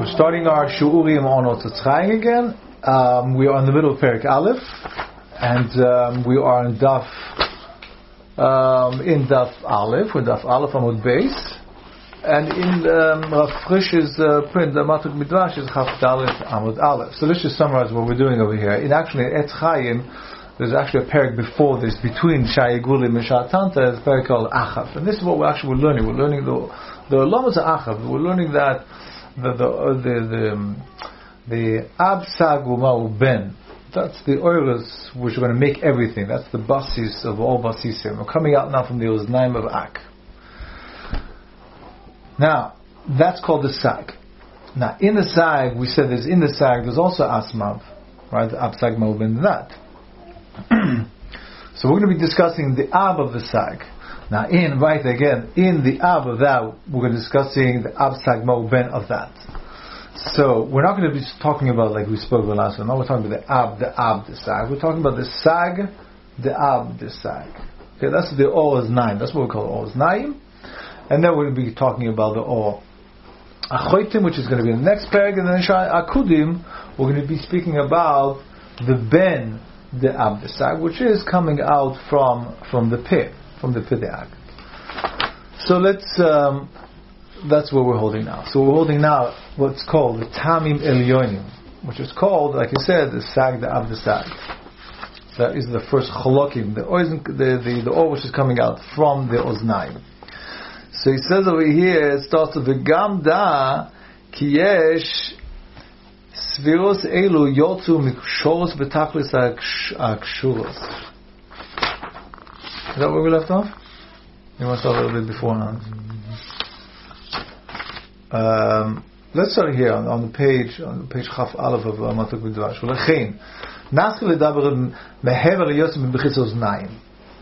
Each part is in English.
We're starting our Shu'urim on Ototzchaim again. We are in the middle of Perek Aleph, and we are in Daf Aleph, with Daf Aleph Amud Beis, and in Rav Frisch's print, the Matuk Midrash is Chaf Dalet Amud Aleph. So let's just summarize what we're doing over here. In actually Etz Chaim, there's actually a Perek before this, between Shai Gulim and Shah Tanta, is a Perek called Achav, and this is what we're learning. We're learning the Olamas of Achav. We're learning that the Ab Sag Umau Ben, that's the oilers which are going to make everything. That's the basis of all basisim. We're coming out now from the Oznaim of Ak. Now, that's called the Sag. Now, in the Sag, we said there's also Asmav, right? The Ab Sag Umau Ben, that. So we're going to be discussing the Ab of the Sag. Now, in the Ab of that, we're going to be discussing the Ab Sag Umau Ben of that. So we're not going to be talking about like we spoke about last time. No, we're talking about the Ab, the Sag. We're talking about the Sag, the Ab, the Sag. Okay, that's the Or Oznaim. That's what we call Or Oznaim. And then we're going to be talking about the Or Achoitim, which is going to be in the next parak. And then Shai Akudim, we're going to be speaking about the Ben, the Ab, the Sag, which is coming out from the pit, from the Pideag. So that's what we're holding now. So we're holding now what's called the Tamim Elyonim, which is called, like I said, the Sag, the Ab, the Sag. That is the first Cholokim, the Or which is coming out from the Oznaim. So he says over here, it starts with V'gam da ki yesh Sviros elu yotzu mikshoros betachlis akshuros. Is that where we left off? You must start a little bit beforehand. Let's start here on the page Chaf Aleph of Matuk Midrash. V'lechein naschil ledaber mehever liyotzu mibechitz oznaim.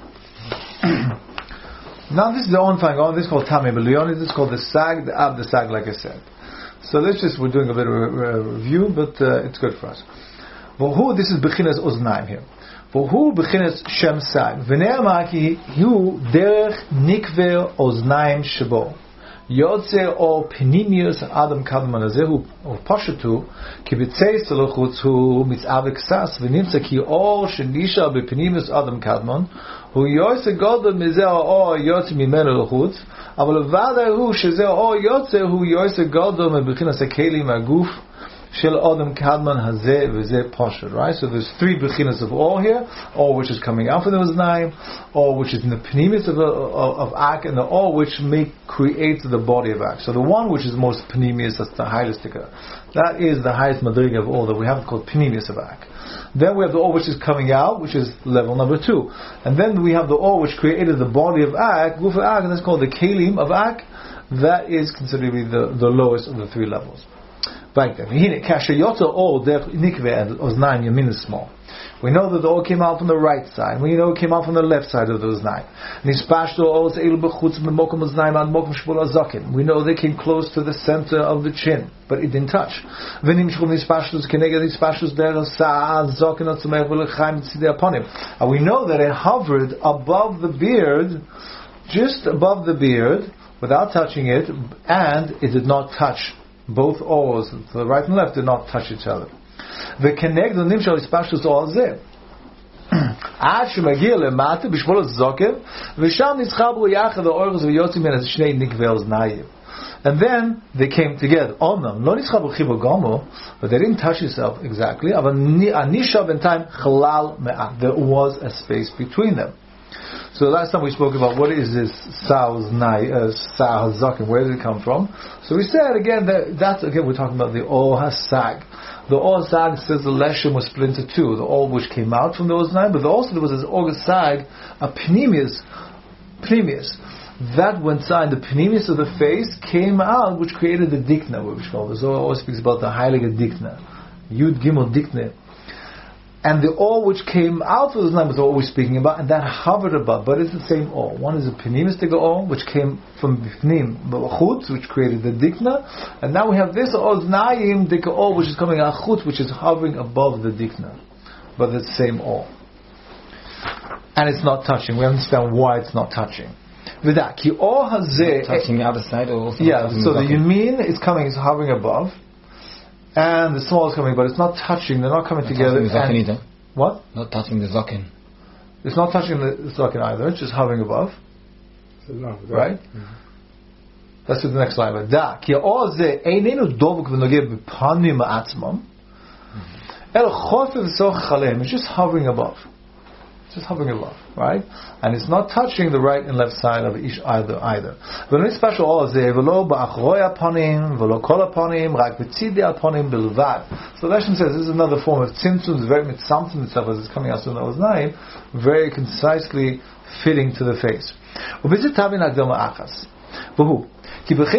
Now this is the own thing. This is called Tamim Elyonim. This is called the Sag, the Ab, the Sag, like I said. So we're doing a bit of a review, but it's good for us. This is Bechinas Oznaim here. Bechinas Shem Sag. V'ne'amar ki hu derech nikver Oznaim shebo. Yotze or Penimius Adam Kadman Azehu or Pashutu, Kibitzeis Telochutz hu mitzavik sas, v'nimtza ki or shenisha bepenimius Adam Kadman, hu yotze godel mizeh or yotze mimenu lochutz, aval vada hu shezeh or yotze hu yotze godel mebechinas akelim aguf shel Adam Kadman hazeh v'zeh Pashut. Right? So there's three bechinas of Or here, Or which is coming out from the Oznaim, Or which is in the Penimius of Ak, and the Or which creates the body of Ak. So the one which is most Penimius, that's the highest ticker. That is the highest Madriga of all that we have called Penimius of Ak. Then we have the Or which is coming out, which is level number 2. And then we have the Or which created the body of Ak, Guf Ak, and that's called the Kelim of Ak. That is considered to be the lowest of the three levels. Like that. We know that the Or came out from the right side. We know it came out from the left side of the Oznaim. We know they came close to the center of the chin, but it didn't touch. And we know that it hovered above the beard, just above the beard, without touching it, and it did not touch. Both Ors, the right and left, did not touch each other. The connect the nimshal is pashtus all zeh. Ad shemagia lemata bishmol zokev v'sham nischabu yachad the Ors v'yotzim min shnei nikvel oznaim. And then they came together. Onam lo nischabu chibo gomo, but they didn't touch itself exactly. But anisha b'ntayim chalal me'at. There was a space between them. So last time we spoke about what is this Sa'az Zaken, where did it come from? So we said again that's again we're talking about the Or HaSag. The Or Sag says the Leshem was split into two, the Or which came out from the Oznaim, but also there was this Or Sag, a Pnimius. That went inside the Pnimius of the face came out, which created the Dikna, which the Zohar always speaks about the Heilige Dikna. Yud Gimel Dikna. And the Or which came out of the Oznaim was what we're speaking about, and that hovered above, but it's the same Or. One is a Penimistic Or, which came from Bifnim, Chutz, which created the Dikna, and now we have this Oznaim Dika Or, which is coming out Chutz, which is hovering above the Dikna, but it's the same Or. And it's not touching. We understand why it's not touching. V'da, ki Or hazeh... Touching the other side or also yeah, so the Yamin is hovering above, and the small is coming, but it's not touching. They're not coming together. Not touching the zaken either. What? Not touching the zaken. It's not touching the zaken either. It's just hovering above. So no, Right? Mm-hmm. That's what the next slide. Da ki all ze einenu dovuk v'nogeh b'panim ma'atzmam. El chofev soch chalem. It's just hovering above. It's just hovering above, right? And it's not touching the right and left side of each either. But in special all ze v'lo ba'achroi apanim v'lo kol apanim rak b'tzidei apanim bilvad. So the Leshem says this is another form of tzimtzum. It's very mitzamtzum itself as it's coming out to the oznaim, very concisely fitting to the face. Ubizit tavin agdama achas. V'hu. And we're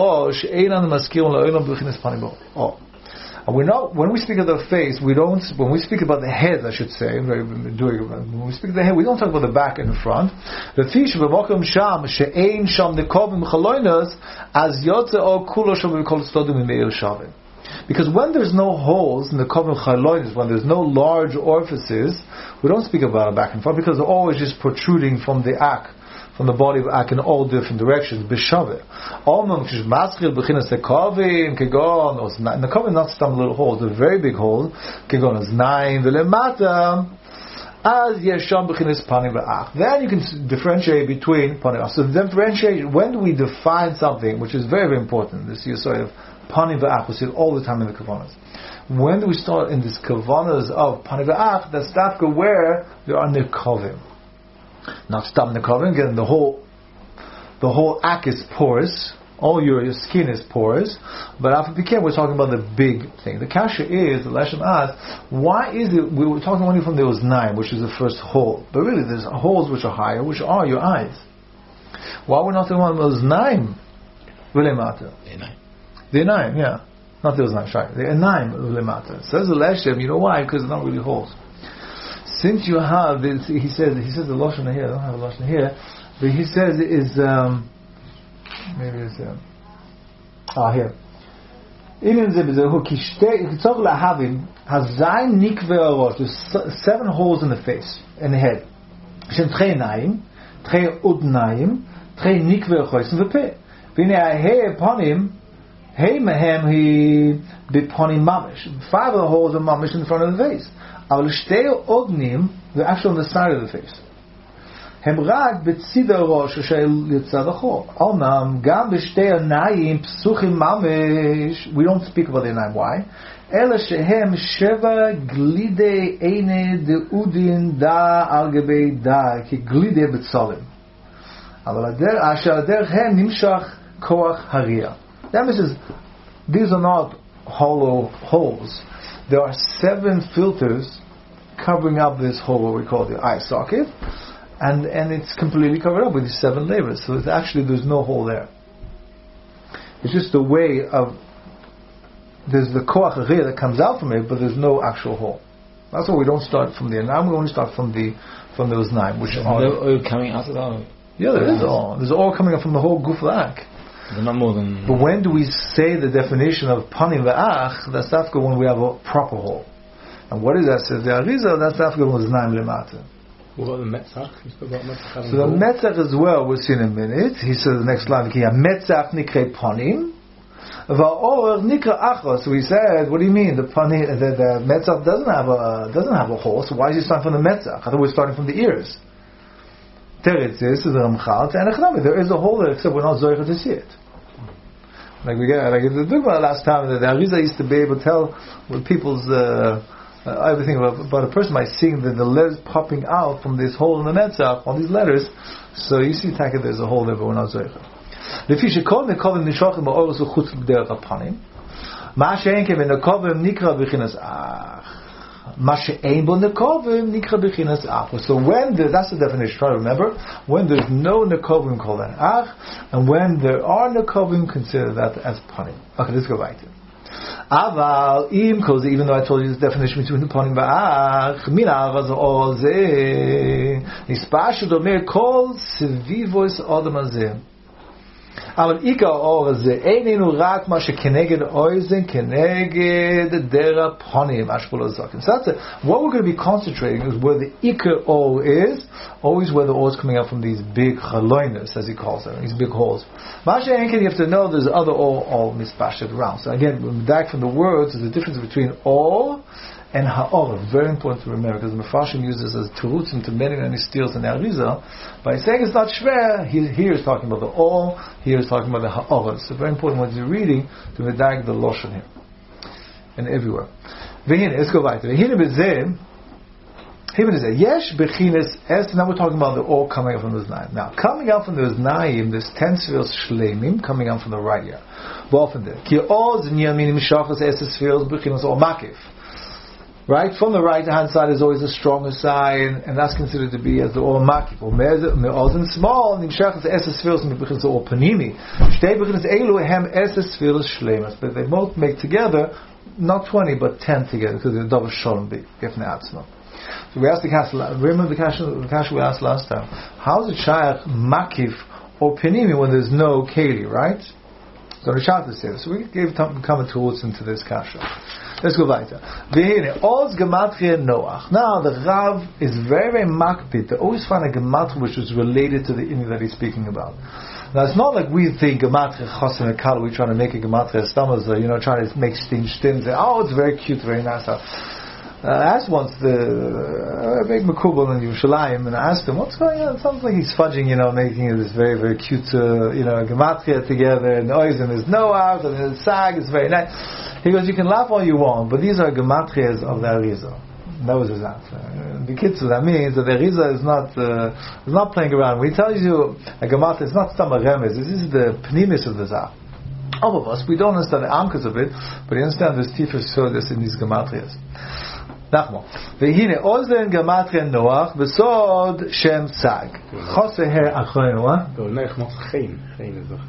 not, when we speak of the face, when we speak about the head, I should say, when we speak of the head, we don't talk about the back and the front. Because when there's no holes in the kovim chalonis, when there's no large orifices, we don't speak about it back and front because they're always just protruding from the ak, from the body of ak in all different directions. B'shaveh. And the kovim not some little holes, they're very big holes. Kegon is 9 v'lemata. As yesham b'chinas panim v'ach. Then you can differentiate between panim v'ach. So the differentiation, when do we define something, which is very, very important, this is sort of panim v'ach, we see it all the time in the kavanas. When do we start in this kavanas of panim v'ach, that's dafka where there are nekovim. Not stam nekovim, again the whole ak is porous, all your skin is porous, but after became we're talking about the big thing. The kasha is, the Leshem asks, why is it, we were talking only from the oznaim, which is the first hole, but really there's holes which are higher, which are your eyes. Why we're not talking about the oznaim? V'lemata. The enaim, yeah. Not the oznaim, sorry. The enaim v'lemata. Says the Leshem, you know why? Because they're not really holes. Since you have this, he says the loshon here. I don't have a loshon here, but he says it is maybe it's here. There's 7 holes in the face, in the head. Five of the holes are mamish in the front of the face. They're actually on the side of the face. We don't speak about the Einayim. Why? That means these are not hollow holes. There are 7 filters covering up this hole, what we call the eye socket, and it's completely covered up with these 7 layers. So there's no hole there. It's just a way of, there's the koach hariyah that comes out from it, but there's no actual hole. That's why we don't start from the enam. We only start from the oznaim, which are no oil coming out of the eye. Yeah, there is oil. There's oil coming up from the whole guf lak. Not more than. But when do we say the definition of panim v'ach? That's after when we have a proper hole. And what is that? Says the Arizal. That's after when oznaim lemata. What about the metzach? So the metzach as well. We'll see in a minute. He says the next line. Ki metzach nikre panim, va'or nikra achos. So we said, what do you mean? The panim, the metzach doesn't have a hole. So why is he starting from the metzach? I thought we were starting from the ears. Teretz is the Ramchal and there is a hole there, except we're not zoicha to see it. Like we got, like the dugma last time that the Arizal used to be able to tell with people's everything about a person by seeing the letters popping out from this hole in the netzach on these letters. So you see, Taka, there's a hole there, but we're not zoicha. Lefi shekol nekovim nishachim ba'oros uchutz b'derech hapanim. Ma she'en keven nekovim nikra b'chinas ach. So when that's the definition. Try to remember, when there's no nekovim, call that ach, and when there are nekovim, consider that as panim. Okay, let's go back to it. Aval im kozi, even though I told you this definition between the panim va'ach, min ha'araz all ze nispashu domer kol sevivos adam hazeh. אבל עיקר האור הזה איננו רק מה שכנגד אוזן כנגד דרע פונים אשכול הזקן. So that's it. What we're going to be concentrating is where the ikar or is, always where the or is coming out from these big chaloinas, as he calls them, these big holes. Masha Enkin, you have to know there's other or all mispashed around. So again, back from the words, there's a difference between or and ha'or. Very important to remember, because the Mefarshim uses as terutzim to many steals in the Arizal. By saying it's not shver, here is talking about the or, here is talking about the ha'or. So very important when you're reading to medag the loshen here and everywhere. V'hine, let's go back to V'hine b'zeh. Yesh b'chines es. Now we're talking about the or coming out from the Znaim. Now, coming out from the Znaim, there's 10 spheres shleimim coming out from the right ear. V'ofen there. Ki or z'niyah minim shachas es spheres b'chines or makif. Right? From the right hand side is always the stronger side, and that's considered to be as the or makif. Or me'ozen small, nimshachas es spheres b'chines or panimi. Shtei b'chines elu hem es spheres shleimas. But they both make together, not 20, but 10 together, because they're double sholem b'gefne atzma. So we asked the kasha. Remember the kasha we asked last time. How is it shaykh makif or penimi when there's no keli, right? So the shach says this. So we gave common tools into this kasha. Let's go weiter. V'hine oz gematria Noach. Now the Rav is very very makpid. They always find a gematria which is related to the inyan that he's speaking about. Now it's not like we think gematria chosim ekal. We're trying to make a gematria stomach, trying to make things stim. Oh, it's very cute, very nice. I asked once the big Makubal in Yerushalayim, and I asked him, what's going on? It sounds like he's fudging, making this very, very cute, gematria together, and oizen is Noach, and the sag is very nice. He goes, you can laugh all you want, but these are gematrias of the Arizal. That was his answer. The kitzur, that means that the Arizal is not playing around. When he tells you a gematria, it's not some remes, this is the pnimis of the Zah. All of us, we don't understand the amkas of it, but we understand there's tifus sodas in these gematrias. Nachmo. V'hine ozen gematria Noach v'sod shem tzag. Choseher achroin, what? Nech mot geen is toch...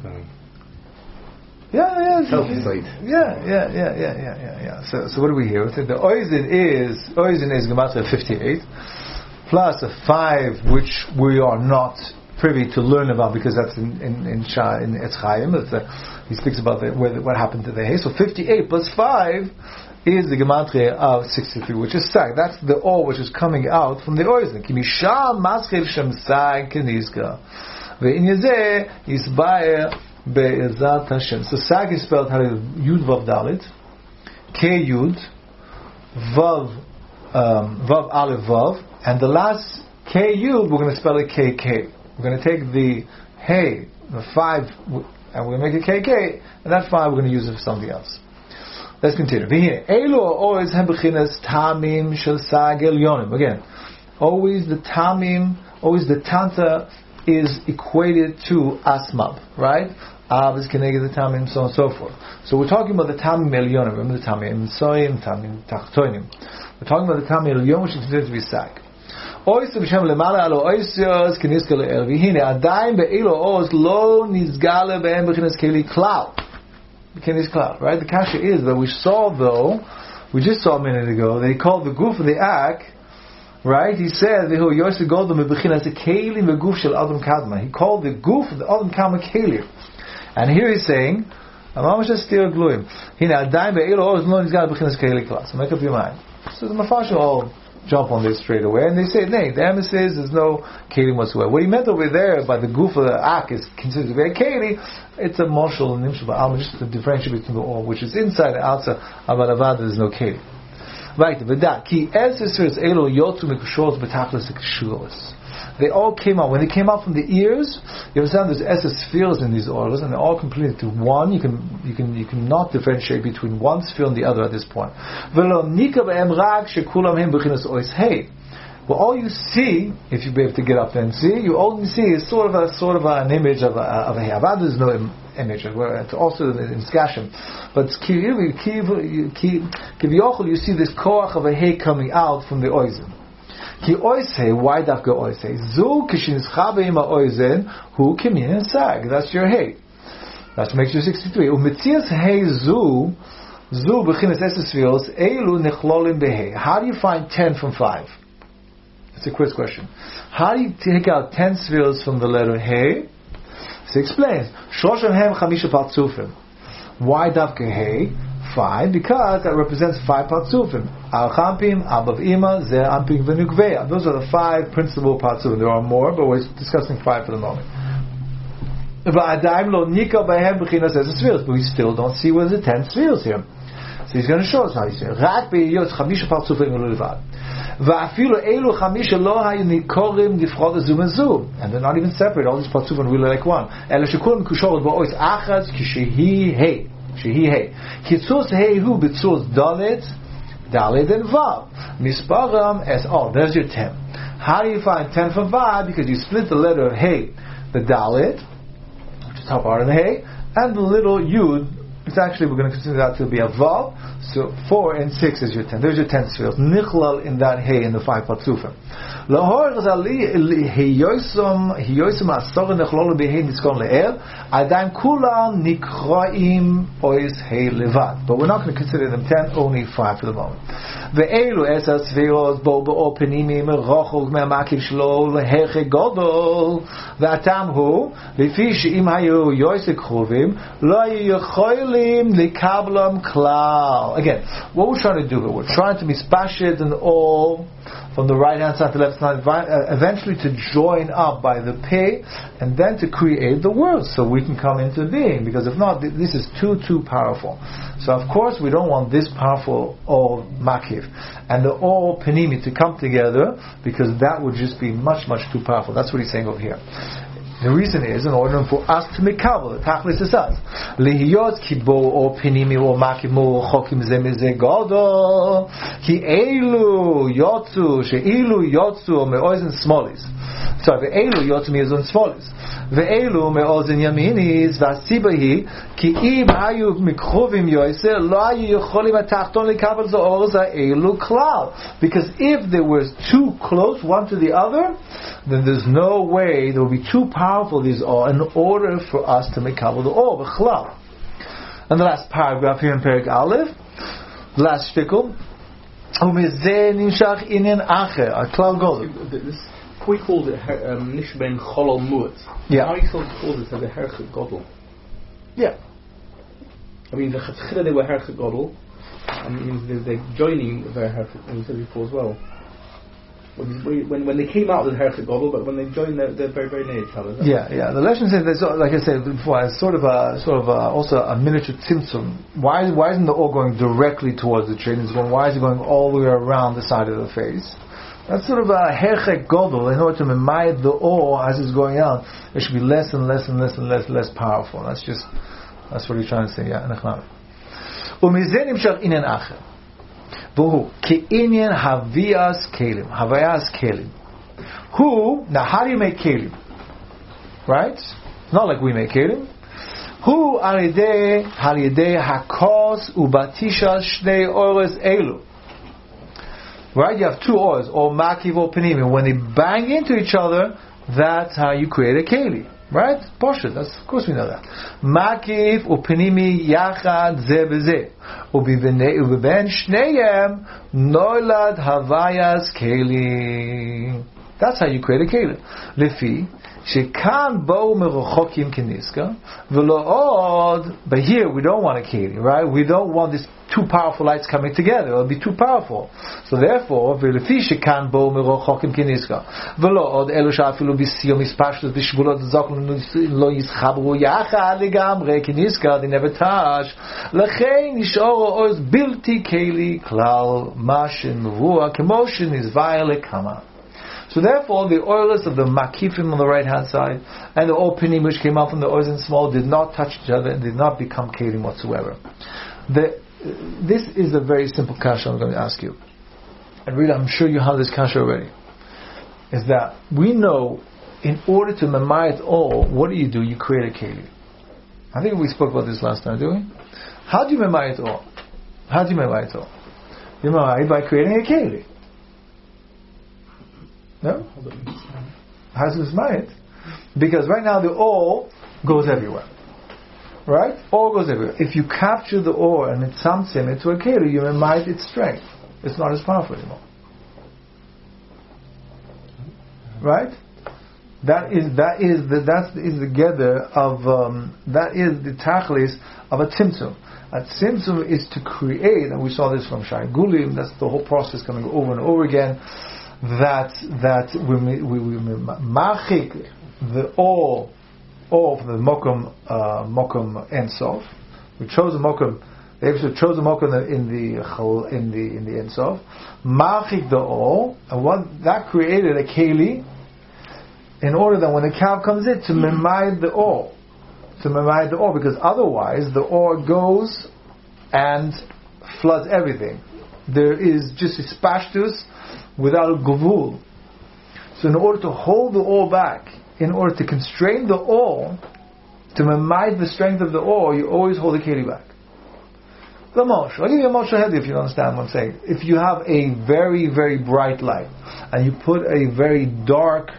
Yeah. Self-side. Yeah. So what do we hear? The oizen is gematria 58 plus a 5, which we are not privy to learn about because that's in Etz Chaim. He speaks about what happened to the hay. So 58 plus 5 is the gematria of 63, which is sag. That's the or which is coming out from the oizen. Ki misham maschil shem sag kenizka ve'in yazeh yisbaer be'ezat Hashem. So sag is spelled how yud vav dalit, k yud, vav aleph vav, and the last k yud we're going to spell it k k. We're going to take the hey, the 5, and we're going to make it KK, and that 5 we're going to use it for something else. Let's continue. Again, always the tamim, always the tanta is equated to asmab, right? Av is connected to the tamim, so on and so forth. So we're talking about the tamim elyonim. Remember the tamim soim, tamim tachtonim. We're talking about the tamim elyon, which is considered to be sag. Ois b'shem lemala alo oisios k'nizka le'er v'hine adayim be'ilo ois lo nizgale be'en b'chinas keli klal. Keli's klal, right? The kasha is that we just saw a minute ago, they called the goof of the ak, right? He said, he called the goof of the adam kadma keli. And here he's saying, so make up your mind. So the Mefarshim all jump on this straight away, and they say, nay, the emes says there's no kelim whatsoever. What he meant over there by the goof of the ak is considered to be a keli. It's a moshel and nimshul ba'alma, just to differentiate between the all, which is inside and outside. Aval there's no keli. Right, v'da ki esesers elo yotu mikushos betachlis kishulos. They all came out. When they came out from the ears, you understand there's eses spheres in these oils, and they're all completed to one. You can not differentiate between one sphere and the other at this point. Well, all you see, if you be able to get up there and see, you only see is sort of an image of a hay. Avad is no image. It's also in skashim, but kivyochel you see this koach of a hay coming out from the oizen. Ki oisei, why dafka oisei? Zu kishinizcha be'ima oizen hu kimin sag. That's your hay. That makes you 63. Umetzias hay zu b'chinas esesfios elu nechlolim behay. How do you find 10 from 5? It's a quiz question. How do you take out 10 spheres from the letter hey? So he explains, Shloshim hem chamisha partzufim. Why davke hey? 5, because that represents 5 partzufim. Al champim, abav ima, ze ampim v'nukveya. Those are the 5 principal partzufim. There are more, but we're discussing 5 for the moment. V'adaim lo nika b'hem b'chinas es sfiros, but we still don't see where the 10 sfiros here. So he's going to show us how he's saying. Rak be'yot chamisha partzufim ululivad. Va'afilu elu chamisha lo hayu nikorim gifchod zu mezu. And they're not even separate. All these partzufim are really like one. Ela shekulim kushoret ba'ois achaz kishehi hei. Shehi hei. Kitzus hei hu b'tzuz dalet and vav. Misparam as there's your 10. How do you find 10 from vav? Because you split the letter hey, the dalet, which is top part of the hey, and the little yud. It's actually, we're going to consider that to be a vav. So 4 and 6 is your 10. There's your 10 spheres. Nichlal in that hay in the 5 patzufim. Lahor gazali hiyosom asor nechlol behei nitzkon le'el. Adaim kulam nikraim ois hay levad. But we're not going to consider them 10, only 5 for the moment. Ve'elu esas spheros bo bo'o penimim rochog me'amakiv shlo leheche godol. Ve'atam hu lefi she'im hayu yoisek chovim lo yicholim likablam klal. Again, what we're trying to do here, we're trying to mispashit and all from the right hand side to the left side, eventually to join up by the pay, and then to create the world, so we can come into being. Because if not, this is too powerful. So of course we don't want this powerful all makiv and the all panimi to come together, because that would just be much too powerful. That's what he's saying over here. The reason is in order for us to make kabbalah. Tachlis is us. Lihiyot kibo or pinimi or makimu chokim zemize godo ki elu yotzu sheilu yotzu meozen smolis. So the elu yotzu meozen smolis. Ve'elu meozen yaminis v'asibahi ki im hayu mikrovim yoyse lo hayu yocholim atachton likabel zo'or za'elu klal. Because if they were too close one to the other, then there's no way there will be too powerful these are in order for us to make kabbalah the all b'chlal. And the last paragraph here in Perek Aleph, the last shtickle, umizeh nimshach inyan acher klal godol. This we called it nishben cholol muat. Yeah. How you called it as a herchet godol? Yeah. I mean the chetchila they were herchet godol, and they're joining their herchet. And you said before as well. When they came out with Herchet Godel, but when they joined, they're very near each other. Yeah. The lesson says, like I said before, it's sort of also a miniature tzimtzum. Why isn't the all going directly towards the tree? Why is it going all the way around the side of the face? That's sort of a Herchet Godel. In order to memayed the all as it's going out, it should be less and less powerful. That's what he's trying to say. Yeah. Umizeh nimshach inen acher. Who? Ke'inyan haviyas kelim. Who? Now, how do you make kelim? Right? It's not like we make kelim. Who alidei hakos ubatisha shnei ores elu. Right? You have 2 ores, or makiv or panimi. When they bang into each other, that's how you create a kelim. Right? Poshet. Of course we know that. Makiv upenimi yachad ze beze. Ubiben shneyem noilad havayas keli. That's how you create a keli. Lefi shekan bo merochokim keniska v'lo od. But here we don't want a keli, right? We don't want these 2 powerful lights coming together. It'll be too powerful. So therefore, v'lefi shekan bo merochokim keniska v'lo od elu shafilu b'siyom ispashtus b'shvulot zoklim lo yischabru yachad legamre keniska. They never touch. Lechein nishoro oz bilti keli klal mashin ruah kemoshin is vayale kama. So therefore, the oilers of the makifim on the right hand side and the opening which came out from the oils and small did not touch each other and did not become kelim whatsoever. This is a very simple kasha I'm going to ask you. And really, I'm sure you have this kasha already. Is that we know in order to memayit all, what do? You create a kelim. I think we spoke about this last time, didn't we? How do you memayit all? You memayit by creating a kelim. No? How does it? Because right now the all goes everywhere. Right? All goes everywhere. If you capture the ore and it's something into a keli, you remind its strength. It's not as powerful anymore. Right? That is the gather of that is the tachlis of a tzimtzum. A tzimtzum is to create, and we saw this from Shai Gulim. That's the whole process coming over and over again. That we machik the all of the mokum ensof. We chose a mokum. The Eibusha chose a mokum in the ensof. Machik the all, and what that created a keli. In order that when the cow comes in, to memide the ore. Because otherwise the ore goes and floods everything. There is just a spashtus without a gavul. So in order to hold the ore back, in order to constrain the ore, to memide the strength of the ore, you always hold the keli back. The mosh. I'll give you a mosh ahead if you don't understand what I'm saying. If you have a very, very bright light, and you put a very dark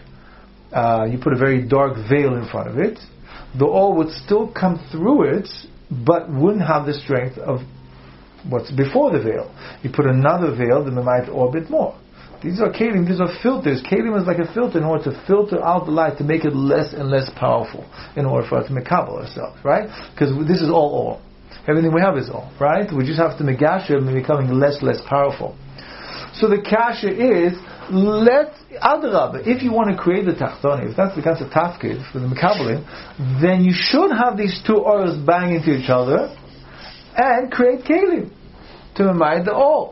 veil in front of it, the ore would still come through it, but wouldn't have the strength of what's before the veil. You put another veil, then it might ore a bit more. These are kelim, these are filters. Kelim is like a filter in order to filter out the light, to make it less and less powerful, in order for us to mekabel ourselves, right? Because this is all ore. Everything we have is ore, right? We just have to megasher and becoming less powerful. So the kasha is, if you want to create the tachtoni, if that's the kind of tafkid for the mekabelim, then you should have these two oils bang into each other and create kelim to remind the all.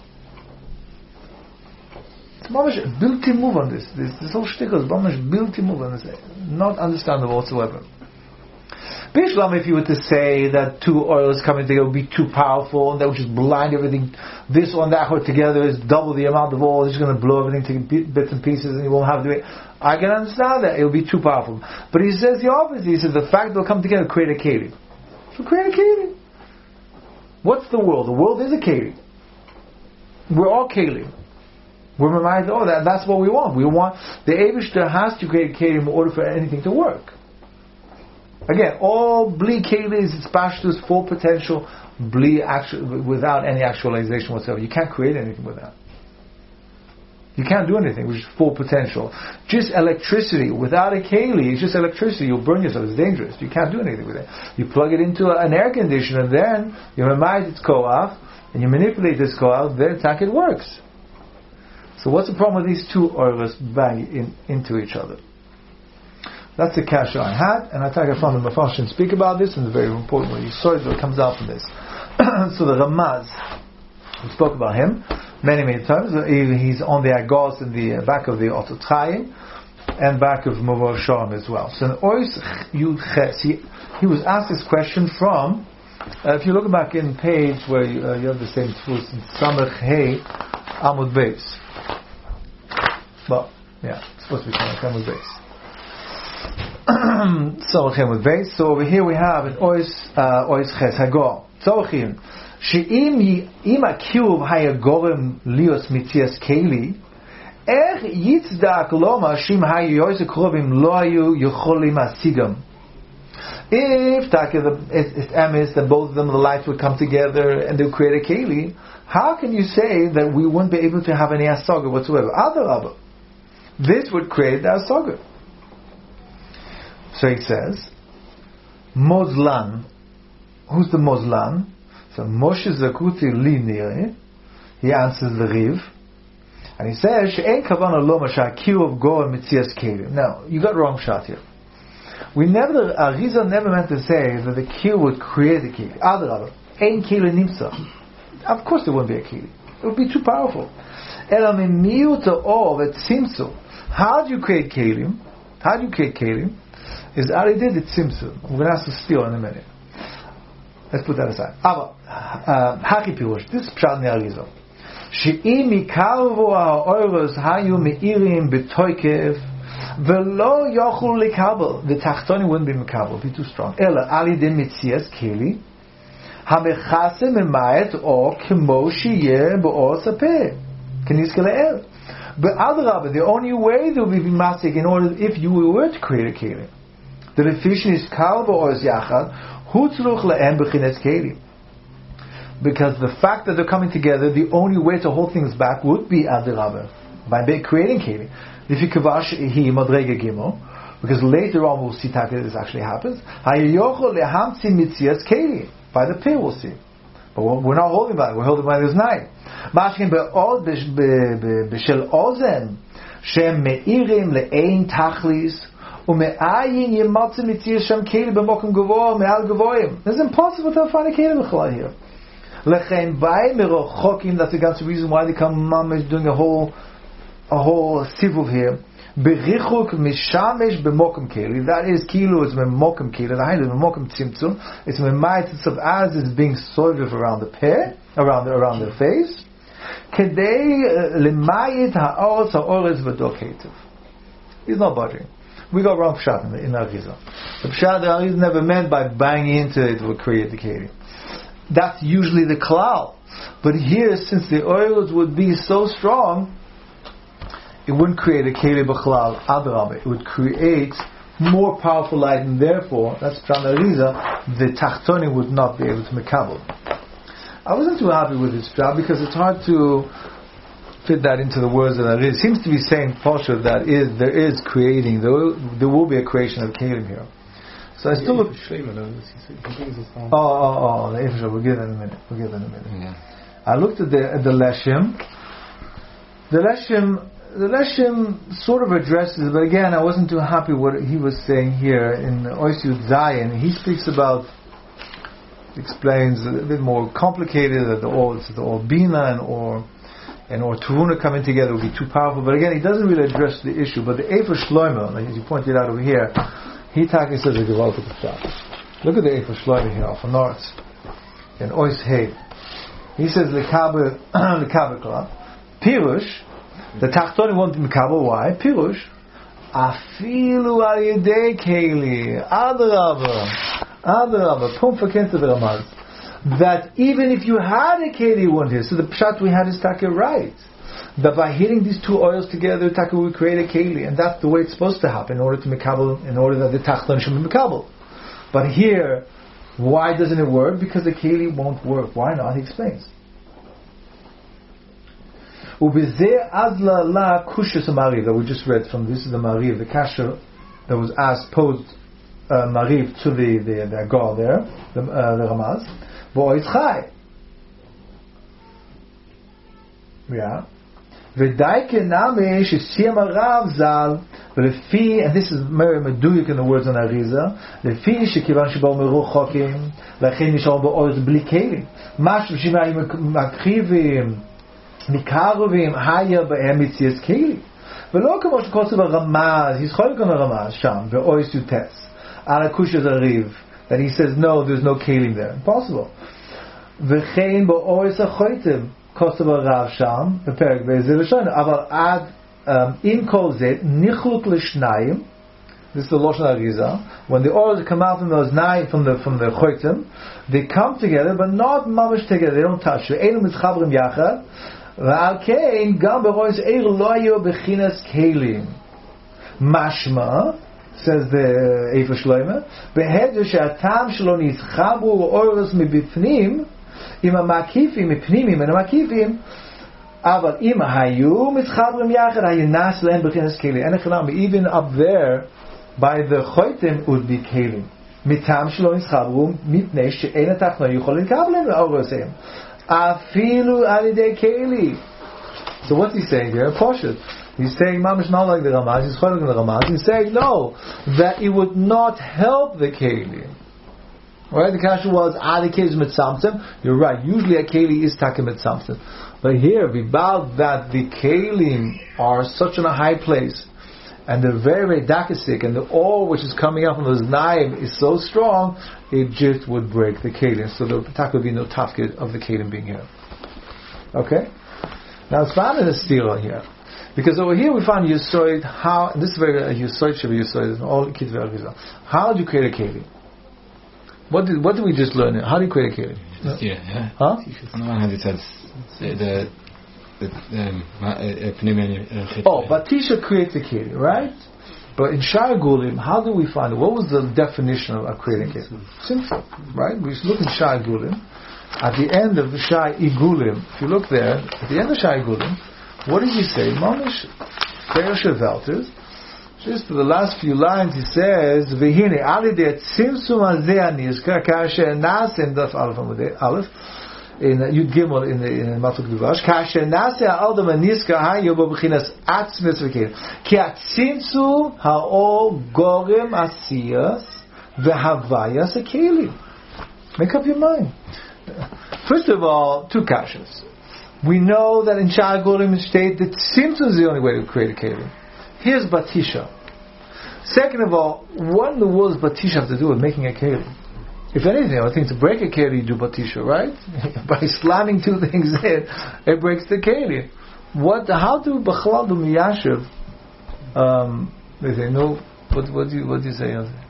It's mamash built move on this. This whole shtickle is mamash built move on this. Not understandable whatsoever. Bishlam, if you were to say that two oils coming together would be too powerful and that would just blind everything, this one, that one together is double the amount of oil, it's just going to blow everything to bits and pieces and you won't have to do it. I can understand that, it will be too powerful. But he says the opposite, he says the fact they'll come together create a keli. So create a keli. What's the world? The world is a keli. We're all keli. We're reminded, that's what we want. We want, the Eibishter has to create a keli in order for anything to work. Again, all bli kelis, it's pashtus, full potential, bli without any actualization whatsoever. You can't create anything with that. You can't do anything with full potential. Just electricity without a keli, it's just electricity. You'll burn yourself. It's dangerous. You can't do anything with it. You plug it into an air conditioner, and then you remind it's koach, and you manipulate this koach. Then it works. So what's the problem with these two oils banging into each other? That's the kasha I had, and I think I found the Mefarshim speak about this, and it's very important when you saw it, what comes out from this. So the Ramaz, we spoke about him many times. He's on the Agos in the back of the Otot Chaim, and back of Mavor Shalom as well. So in Ois Yud Ches, he was asked this question from, if you look back in page where you have the same tools, in Samach Hey Amud Beis. Well, yeah, it's supposed to be Samach Amud Beis. So over here we have in Ois Ches Hagor Tzorchin she'im akiruv hayagorem lios mitzias keli yitzdak loma shim hayoyz krovim lo hayu yocholim asigam. If it's emes that both of them, the lights would come together and they'll create a keli, how can you say that we wouldn't be able to have any asaga whatsoever? Adarabah, this would create the asaga. So it says, Mozlan. Who's the Mozlan? So Moshe Zakuti li nire. He answers the Riv. And he says, She'en kavana lo mashakir of goa mitzias kelim. Now, you got wrong shot here. Arizal never meant to say that the kir would create a keli. Adarabah. Ein keli nimsa. Of course there wouldn't be a keli. It would be too powerful. Ela mimiuta ov et simsu. How do you create kelim? Is Ari did it Simson. We're going to have to steal in a minute. Let's put that aside. Haki Pirush. This is Pshat Ne'arizal. She'im mikarvo ha'oros hayu me'irim b'toikev v'lo yochul likabel. The tachtoni wouldn't be mikabel. Be too strong. Ela Ali de mitzias keli hamechase memayet or kemo sheyeh b'or sapeh. Keniske le'el. But Adrabah, the only way there will be masik in order if you were to create a keli. The definition is kalba or yachad hutzruch le'en b'chines keli. Because the fact that they're coming together, the only way to hold things back would be adirabah. by creating keli. Because later on we'll see that this actually happens. By the pir we'll see. But we're not holding by it, we're holding by this night. It's impossible to find a keli b'chalal here. That's the reason why the Kamam is doing a whole sivuv here. Berichuk mishamesh b'mokum keli. That is kilu. It's b'mokum keli. The height is b'mokum tzimtzum. It's b'mayit itself as it's being soiviv around the peh, around the face. Kedei lemayit ha'oretz ha'oretz v'dok hetiv. He's not budging. We got wrong pshat in Arizah. The pshat the Arizah never meant by banging into it will create the keli. That's usually the klal. But here, since the oils would be so strong, it wouldn't create a keli b'chalal adrabah. It would create more powerful light, and therefore, that's pshat Arizah, the tachtonim would not be able to mekabel. I wasn't too happy with this pshat because it's hard to fit that into the words of Arizah. It seems to be saying Posha that there is creating, there will be a creation of kelim here. So I still look. The Eifah we'll get that in a minute. Yeah. I looked at the Leshem. The Leshem sort of addresses, but again, I wasn't too happy what he was saying here in Ois Yud Zayin. He explains a bit more complicated that the all Bina and or Tuvuna coming together would be too powerful. But again, he doesn't really address the issue. But the Eifah Shlomo, like as you pointed out over here, he says a gewaltig pshat. Look at the Eifah Shlomo here, off north, in Ois Hey. He says lekabel kla pirush. The Tachtonim won't be mekabel. Why? Pirush afilu al yedei keli adrabah pum fakent the Ramaz. That even if you had a keli, you wouldn't hit. So the pshat we had is taka right. That by hitting these two oils together, taka will create a keli, and that's the way it's supposed to happen in order to mekabel, in order that the tachton should be mekabel. But here, why doesn't it work? Because the keli won't work. Why not? He explains. Ubezeh azla la kushas mariv that we just read from. This is the mariv, the kasha that was posed mariv to the god there, the Ramaz. Vo'ois chai. Yeah. V'daike name shesiyam arav zal v'lefi, and this is very meduyik in the words on Arizah. Lefi shekivan shebal meruchokim lachen nishal ba'oz bli kelim. Mash v'shimai makrivim mikaruvim haya ba'em mitzias kelim. V'lo kamo shekotzev Ramaz. He's cholik on Ramaz sham v'ois yutes ala kushas ariv. That he says no, there's no kelim there. Impossible. V'chein ba'ois achoitim. Kosovo Rav Sham, the Perek Be'ezir L'Shon, Aval Ad in Kol Zet Nichluk L'Shnayim. This is the Lashon Arizah. When the oils come out from those nine from the Choitim, they come together, but not mamish together. They don't touch. Ve'enu mitzchabrim yachad. Ve'al kein gam be'rois eir lo hayu bechinas kelim. Mashma, says the Eifah Shlomo, be'hedu she'atam shelo nizchabu oils mibifnim. Ima makifim, mipnimim, and makifim. Aval ima hayu mitchabrim yachad hayu nas lehem b'chinas kelim. And even up there, by the choitim would be kelim. Mitam shelo nitzchabru mipnei she'en atachnon yuchol likabelem le'oroseim. Afilu alidei keli. So what's he saying here? Poshet. He's saying mamish not like the Ramaz. He's cholik on the Ramaz. He's saying no, that it would not help the kelim. Right, the kasha was the keli is mitzamtzem. You're right. Usually a keli is taka mitzamtzem, but here about that the kelim are such in a high place, and they're very very dakasik, and the oil which is coming up from those naim is so strong, it just would break the kelim. So the taka would be no tafkid of the kelim being here. Okay. Now it's found in the stira here, because over here we found Yusoid. How this is very Yusoid should be Yusoid. All kids very Arizah. How do you create a kelim? What did we just learn? How do you create a kelim? Yeah. Huh? On the one hand it says the Batisha creates a kelim, right? But in Shai Gulim, how do we find it? What was the definition of creating a kelim? Simple, right? We look in Shai Gulim. At the end of the Shai Igulim, if you look there, at the end of Shai Gulim, What did he say? Mamish Fershe Velters. Just for the last few lines, he says, "V'hine ali de tzimtzum hazeh hanizkar kasher nase in daf aleph in Yud Gimel in Matuk Duvash kasher nase ha'adam hanizkar hayo b'chinas atzmis v'kelim ki atzimtzum ha'ol gorem asiyas v'havayas hakelim." Make up your mind. First of all, two kashas. We know that in Sha'ar Gorim state that tzimtzum is the only way to create a kelim. Here's Batisha. Second of all, what in the world does Batisha have to do with making a keli? If anything, I think to break a keli, you do Batisha, right? By slamming two things in, it breaks the keli. How do Bachlal do Miyashiv? They say, no, what do you say?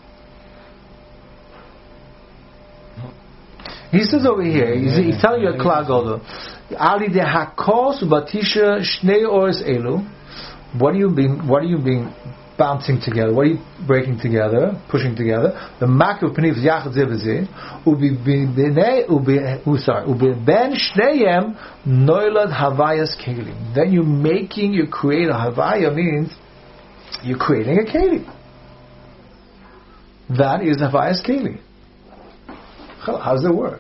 He says over here, he's telling you a klagoldo. Ali de hakos Batisha shnei ores elu. What are you being bouncing together? What are you breaking together, pushing together? The mak of penif yachad zevazin ben shneyem noilad havayas kelim. Then you create a havaya means you're creating a kelim. That is havayas kelim. How does it work?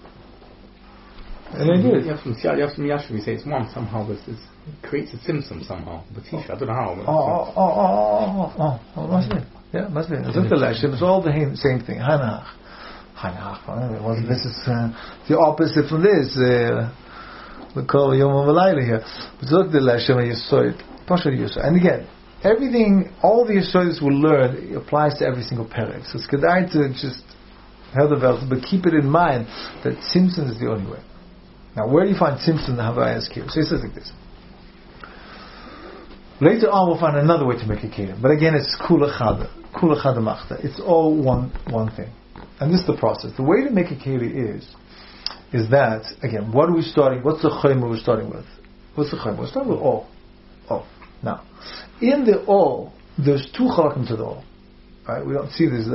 And it is. You have some Yashu, say it's one somehow, but it creates a symptom somehow. Batisha, I don't know how. Must be. Yeah, must be. It's all the same thing. Hanach. This is the opposite from this. We call Yom V'Layla here. But look, the Lashem Yisoid, Pasha Yisoid. And again, everything, all the Yisoids we learn applies to every single perek. So it's good to just have the Velt, but keep it in mind that Simpson is the only way. Now, where do you find Simpson in the Havayas Kir? So he says like this. Later on, we'll find another way to make a kelim. But again, it's kula chada machta. It's all one thing. And this is the process. The way to make a kelim is that, again, what are we starting? What's the chayma we're starting with? What's the chayma? We're starting with all. Now, in the all, there's two chalakim to the all. Right? We don't see this.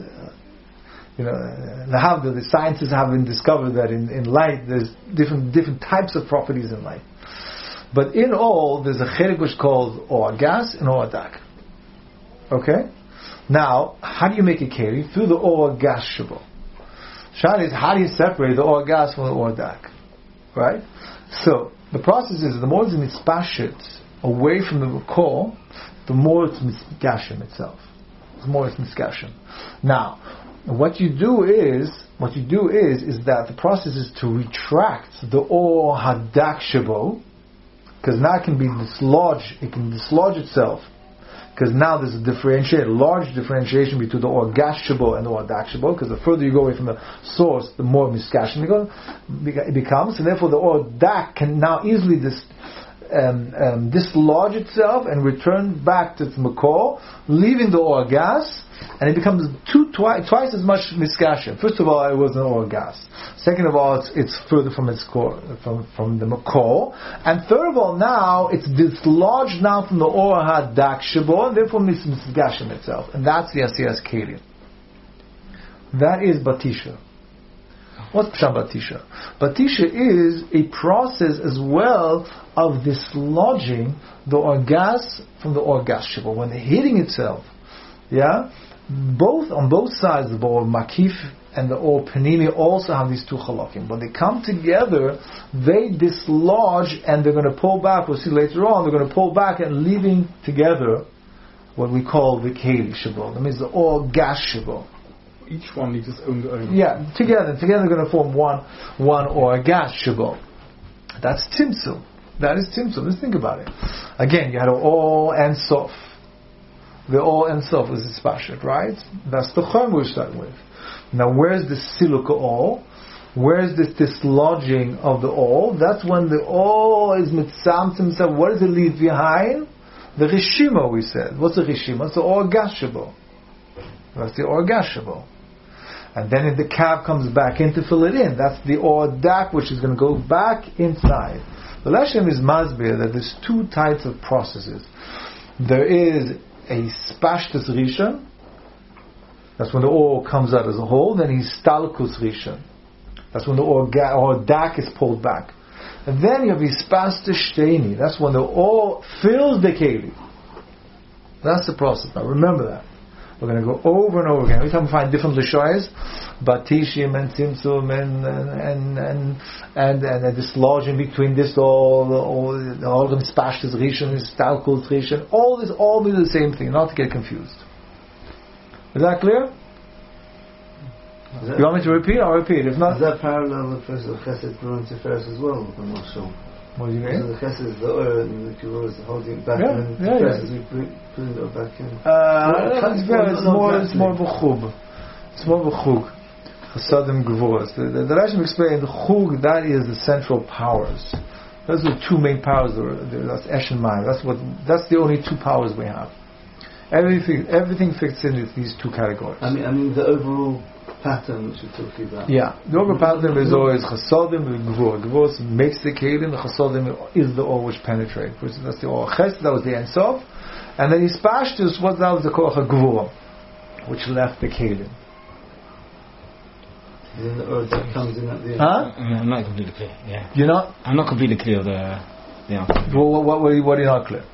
The scientists have been discovered that in light there's different types of properties in light. But in all, there's a chelik which is called or gas and or dak. Okay? Now, how do you make a keli? Through the or gas shabo. Shani is, how do you separate the or gas from the or dak? Right? So, the process is, the more it's mitzpashit away from the core, the more it's mitzgashim itself. The more it's mitzgashim. Now, what you do is that the process is to retract the or hadak shabo, because now it can dislodge itself, because now there's a large differentiation between the or gas shabo and the or dak shabo, because the further you go away from the source, the more miskashin it becomes, and therefore the or dak can now easily dislodge itself and return back to its makor, leaving the or gas, and it becomes twice as much miskashin. First of all, it was an or gas. Second of all, it's further from its core, from the makor. And third of all, now it's dislodged now from the or hadak shabo, and therefore miskashin itself. And that's the asiyas kelim. That is batisha. What's pshat batisha? Batisha is a process as well of dislodging the or gas from the or gas shabo. When they're hitting itself, on both sides, the or makif and the or panimi also have these two halakim. When they come together, they dislodge and they're going to pull back. We'll see later on. They're going to pull back and leaving together what we call the keli shabo. That means the or gas shabo. Each one needs its own. Together they're going to form one or gas shabo. That's tzimtzum. That is tzimtzum. Let's think about it. Again, you had an all and sof. The all and sof is its pashut, right? That's the chum we're starting with. Now, where's the siluka all? Where's this dislodging of the all? That's when the all is mitzamtzim. So what does it leave behind? The rishima, we said. What's the rishima? It's the or gas shabo. That's the or gas shabo. And then the calf comes back in to fill it in. That's the or dak, which is going to go back inside. The Lashem is masbir that there's two types of processes. There is a spashtus rishon. That's when the or comes out as a whole. Then he's stalkus rishon. That's when the or dak is pulled back. And then you have Ispasta Shteini. That's when the all fills the Keli. That's the process. Now remember that. We're going to go over and over again. Every time we find different Lishayas, Batishim and Tzimtzum and a dislodging between this all the Spashtas Rishon, Stalkul Rishon, all this all mean the same thing, not to get confused. Is that clear? You want me to repeat? I'll repeat. If not, is that parallel with the Chesed Gurun Tiferes as well? I'm not sure. What do you So mean? the Chesed is the Ur and the Kivur is holding it back, Yeah, and yeah, Tiferes yeah. is we put it back in. It's more b'chug. It's more b'chug. Chasadim Gevuras. The Rashim explained the chug, that is the central powers. Those are the two main powers. That's Esh and Mayim. That's the only two powers we have. Everything fits in with these two categories. I mean the overall pattern which we're talking about. Yeah, the overall pattern is always chasadim and gevur. Gevur makes the kelim. The chasadim is the or which penetrate. That's the or ches. That was the end sof. And then his pashtus, what that was the koach gevur, which left the kelim. Then the Ur that comes in at the end. Huh? I'm not completely clear. Yeah, You're not. I'm not completely clear of the answer. What are you not clear?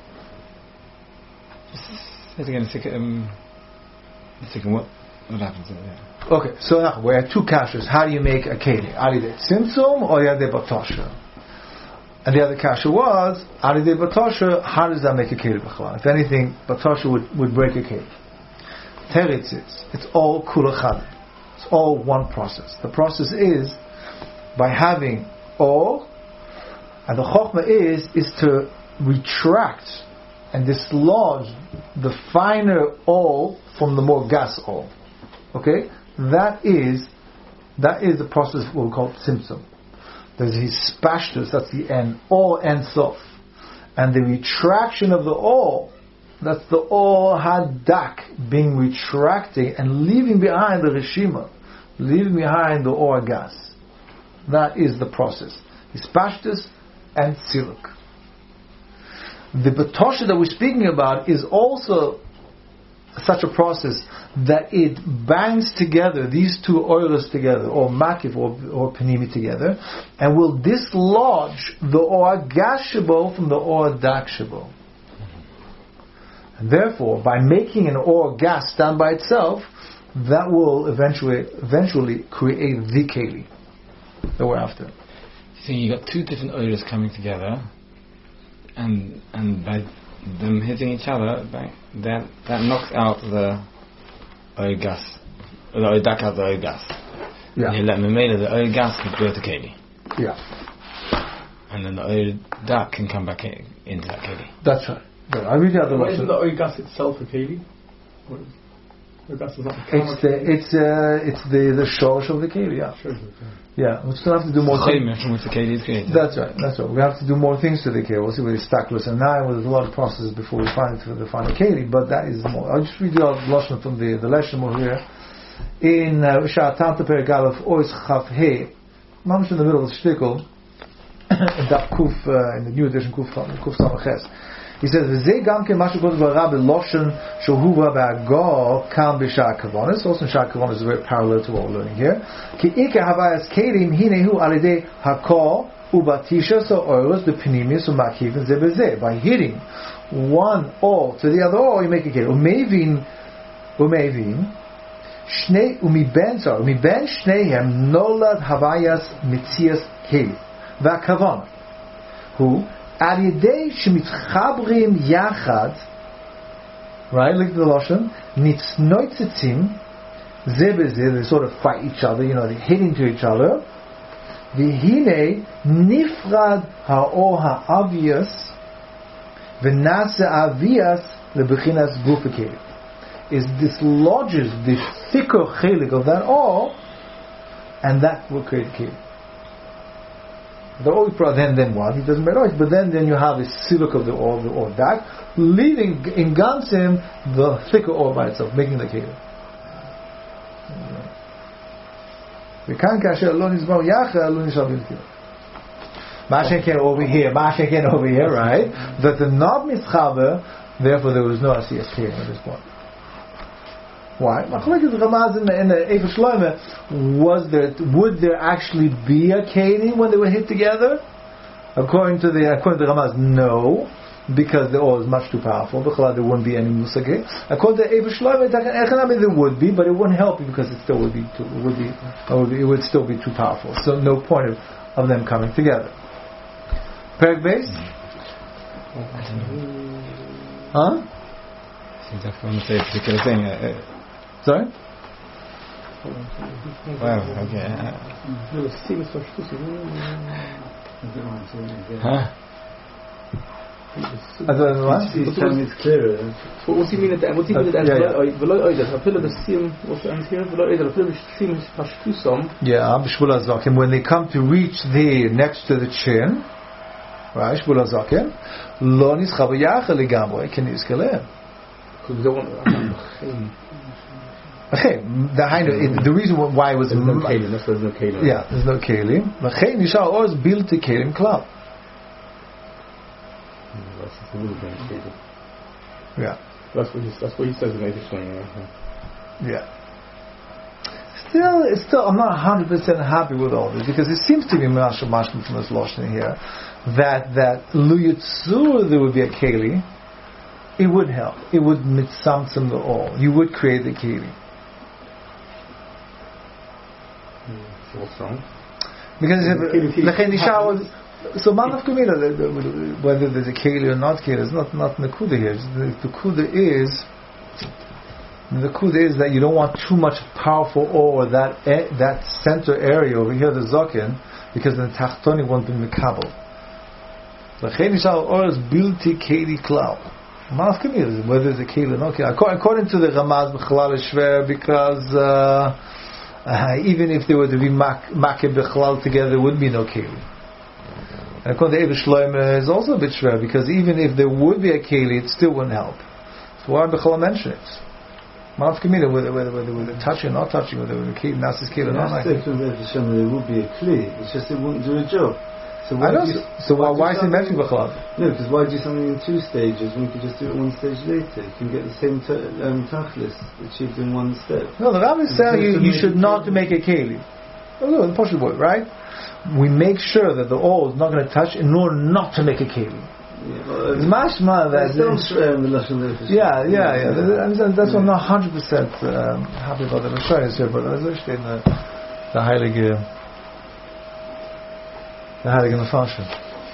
Say it again. Second, what happens? Yeah. Okay, so now we have two kashas. How do you make a keli? Alidei tzimtzum or yadei batosha? And the other kasha was alidei batosha. How does that make a keli b'chalal? If anything, batosha would break a keli. Teretz is it's all kulachad. It's all one process. The process is by having all, and the chokhmah is to retract and dislodge the finer all from the more gas all. Okay, that is the process what we call tzimtzum. There's his spashtus, that's the end, all end sof, and the retraction of the all, that's the all hadak being retracting and leaving behind the reshima, leaving behind the or gas. That is the process. His spashtus and siluk. The batosha that we're speaking about is also such a process that it bangs together these two oilers together, or makif or panimi together, and will dislodge the or gashabo from the or dakshabo. And therefore, by making an or gas stand by itself, that will eventually create the keli that we're after. So you got two different oilers coming together, and by them hitting each other, that knocks out the oil gas, or the oil dak out the oil gas. Yeah. And you let Memela, the oil gas can go to Keli. Yeah. And then the oil dak can come back into that Keli. That's right. I read out the What is lesson. the oil gas itself a keli? Oil gas is not a It's the shorish of the keli. Yeah. Sure. Yeah. We're still have to do more things. Chayim from which the Keli is created. That's right. We have to do more things to the keli. We'll see with the stackless and now there's a lot of processes before we find the final keli. But that is more. I'll just read you out the lesson from the lesson over here in Sha'atan Teper Galaf Ois Chaf He. Mamish in the middle of the shtickle in that kuf in the new edition kuf Samaches. He says, "V'zeh gam ke mashu kodesh v'ra b'loshen shohuva b'agor kam b'shar kavonis." Also, shar kavonis is very parallel to what we're learning here. Ki ike havayas kelim hinehu alidei hakor ubatisha so oros the pnimius u'makivin ze b'zeh. By hitting one or to the other or, you make a kelim. Umevin shnei umiben shneihem nolad havayas mitzias kelim v'akavon who. Alidei shemitchabrim yachad, right? Look at the lashon. Nitznotzitzim ze beze. They sort of fight each other. They hit into each other. V'hine nifrad ha'or ha'avias v'nase avias lebechinas gufekeli. Is dislodges the thicker chelik of that or, and that will create keli. The oil then what? He doesn't make noise, but then you have a siluk of the or dak, leaving in gansim the thicker ore by itself, making the keli. We can't kasher alone is about yacha alone is about keli. Mashenken over here, right? That the not mischaber, therefore there was no asiyas keli at this point. Why? Machlekes Ramaz in the Efer Shloime, would there actually be a keli when they were hit together? According to the Ramaz, no, because the oil is much too powerful. There wouldn't be any musage. According to Eber Shlomo, there would be, but it wouldn't help you because it still would be still be too powerful. So no point of them coming together. Perek Beis? Huh? Seems like I want to say a particular thing. Sorry? Wow, okay. Huh? I don't know what? He's telling me it's clearer. What's he mean at the end? What's he mean at the end? When they come to reach there next to the chin, right? Shvul HaZaken, lo nischav yachal ligamre, can you scale? The reason why it was there's no kelim. There's no kelim. Yeah, there's no kelim. V'chein nishar oz bilti kelim klal. Yeah. That's what he says in Eber Shlomo. Yeah. Still, I'm not 100% happy with all this because it seems to be mashma from this lashon here that lu yitzur there would be a keli. It would help. It would mitzamtzem the all. You would create the keli. So what's wrong? Because so man of kumila, whether there's a keli or not keli, is not nakuda here. The nakuda is that you don't want too much powerful ore that center area over here, the zaken, because the tachtoni won't be mikabel. L'chein nishar or is bilti keli klal. Man of kumila, whether there's a keli or not keli. According to the Ramaz b'chalal is shver because even if they were to be makeh b'chalal together, there would be no keli. And according to Eber Shlomo is also a bit shver because even if there would be a keli, it still wouldn't help. So why b'chalal mention it? Manaf Kamila, whether they're touching or not touching, whether the keli nasis keli or not. There would be a kli. It's just it wouldn't do a job. So why is it mentioned b'chalal? No, because why do something in two stages when you could just do it one stage later? You can get the same tachlis achieved in one step. No, the Rabbi is saying you should not make a keli. Oh, the Pashut word, right? We make sure that the oil is not going to touch in order not to make a keli. It's mashma that. Yeah. That's why I'm not 100% happy about the Messiah here, but as I say in the Heilige Mefashim.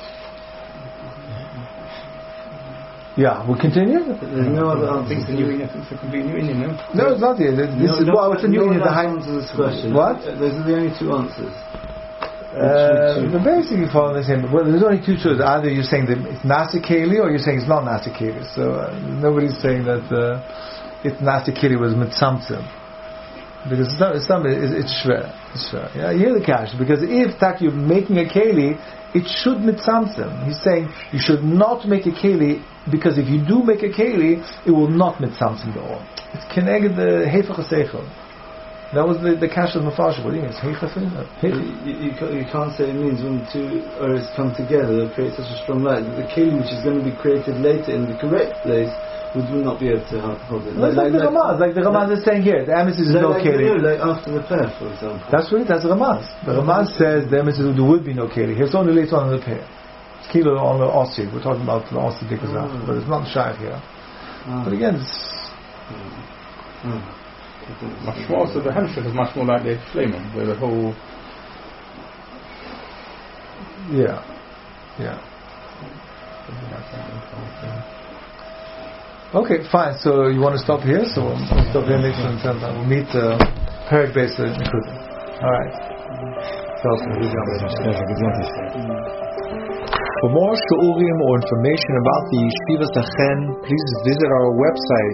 Yeah, we'll continue. There's no other answer. It's a complete new Indian, no? No, it's not yet. This is what's a new Indian. The answer to this question. What? Those are the only two answers. But basically following the same. Well, there's only two choices. Either you're saying that it's nasi keli, or you're saying it's not nasi keli. So nobody's saying that it's nasi keli was mitzamtzim, because it's shver. It's shver. Yeah, you hear the cash. Because if you're making a keli, it should mitzamtzim. He's saying you should not make a keli because if you do make a keli, it will not mitzamtzim the all. It's keneged the hefach haseichel. That was the cash of Mefashim. What do you mean? You can't say it means when two oils come together, they'll create such a strong light that the keli which is going to be created later in the correct place would not be able to hold it. Like the Ramaz is saying here, the emesis is no keli. Like after the pair, for example. That's the Ramaz. The Ramaz says the emesis there would be no keli. Here's only later on in the pair. It's kilo on the Ossi. We're talking about the Ossi Dikazah, but it's not Shaykh here. But again, it's. Much more, so the Hemshech is much more like the Shleiman, where the whole. Yeah. Okay, fine. So you want to stop here? So we'll stop here next time. We'll meet Perek Beis in Nekuda. All right. For more shiurim or information about the Yeshivas Achen, please visit our website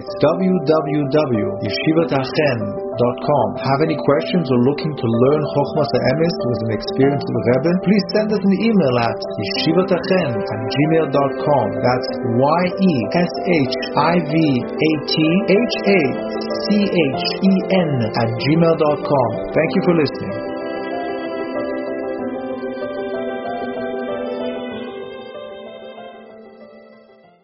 www.yeshivatachen.com. Have any questions or looking to learn Chochmas HaEmes with an experienced Rebbe? Please send us an email at yeshivatachen@gmail.com. That's YESHIVATHACHEN@gmail.com. Thank you for listening.